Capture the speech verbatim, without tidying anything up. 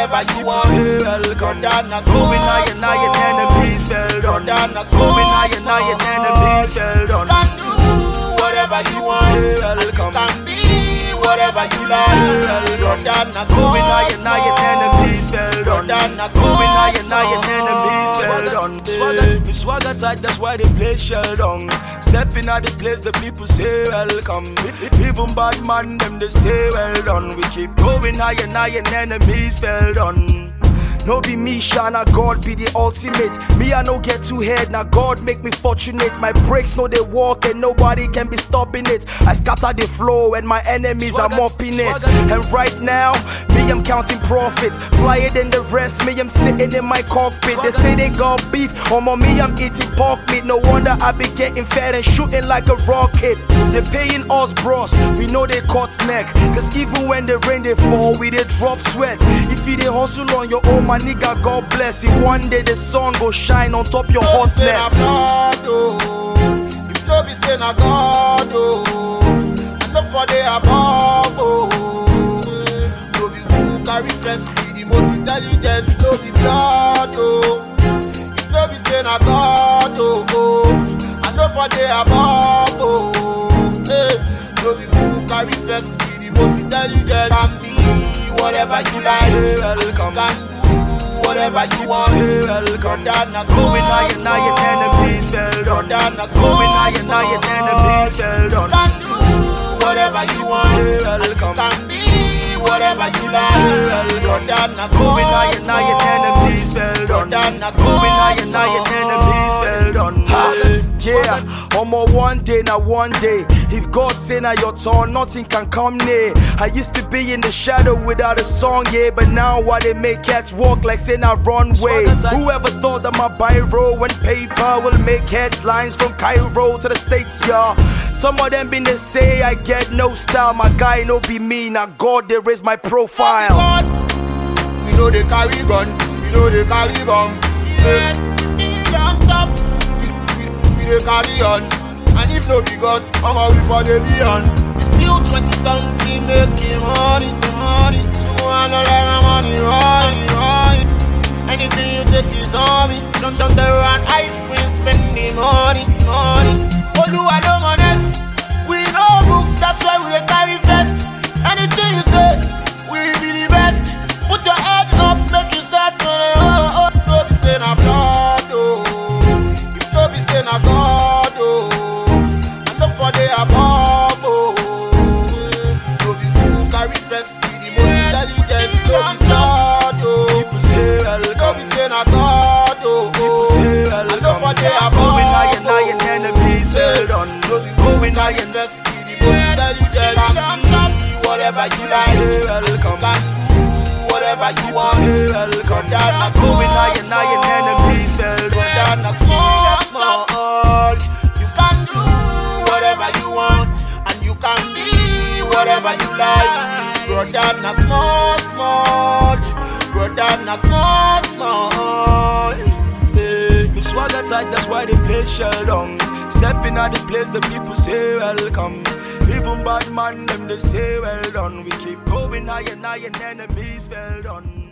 whatever you want. Say welcome. Brother, Going higher and higher, enemies fell down. Going higher and higher, enemies fell down. Can do whatever you want. Say welcome. Can be whatever you like. Brother, going higher and higher, enemies fell down. Going higher and higher, enemies fell down. Swagger, me swagger tight, that's why they play shell down. Stepping out the place, the people say welcome. Even bad man, them they say well done. We keep going higher and higher, enemies fell down. No be me, Shana, God be the ultimate. Me, I no get too head, now God make me fortunate. My brakes know they walk and nobody can be stopping it. I scatter the flow and my enemies swagger, are mopping it. And right now, me, I'm counting profits. Flyer than the rest, me, I'm sitting in my cockpit. Swagger. They say they got beef, on my me, I'm eating pork meat. No wonder I be getting fat and shooting like a rocket. They paying us bros, we know they cut neck. Cause even when the rain they fall, we they drop sweat. If you they hustle on your own, my nigga, God bless you. One day the sun go shine on top your hotness. If no be say na God, oh, and no for the above, oh, no be who carry first, be the most intelligent. No be blood, oh. If no be say na God, oh, oh, and no for the above, oh, hey, no be who carry first, be the most intelligent. Can be whatever you like. Welcome. Whatever you want. Say welcome. Going higher and higher, enemies fell down. Going higher and higher, enemies fell down. Can do whatever you want. Say welcome. Can be whatever you like. Say welcome. Going higher and higher, enemies fell down. Going higher and higher, enemies fell down. Yeah, one more one day, now one day. If God say now your turn, nothing can come near. I used to be in the shadow without a song, yeah. But now why they make cats walk like say now runway. Whoever thought that my biro and paper will make headlines from Cairo to the States, yeah. Some of them been they say I get no style. My guy no be me, now God they raise my profile. God, we know they carry gun, we know they carry bomb. Yeah, we still on top. They carry on, and if no be God, how are we for the beyond? We still twenty something making money, money. So another money, money, money. Anything you take is on me. Don't don't run ice cream, spending money, money. Oh, do I know honest? We know book, that's why we carry first. Anything you say, we be the best. Put your head up, make you start to oh, oh, oh. Don't be saying I'm blood, oh. Na God, oh, and not for the above, oh. No be who carry first, be the most intelligent. No be God, oh. People say welcome. No be say na God, oh. People say welcome. And not for the above, going higher and higher, enemies fell down. No be who carry first, be the most intelligent. Can be whatever you like. Say welcome. Can do whatever you want. Say welcome. Going higher and higher, enemies fell down. Small, small. You can do whatever you want, and you can be whatever you like. Brother, na small, small. Brother, na small, small. Hey. Me swagger tight, that's why they play shell down. Stepping out the place, the people say welcome. Even bad man, them they say well done. We keep going higher and higher, enemies fell down.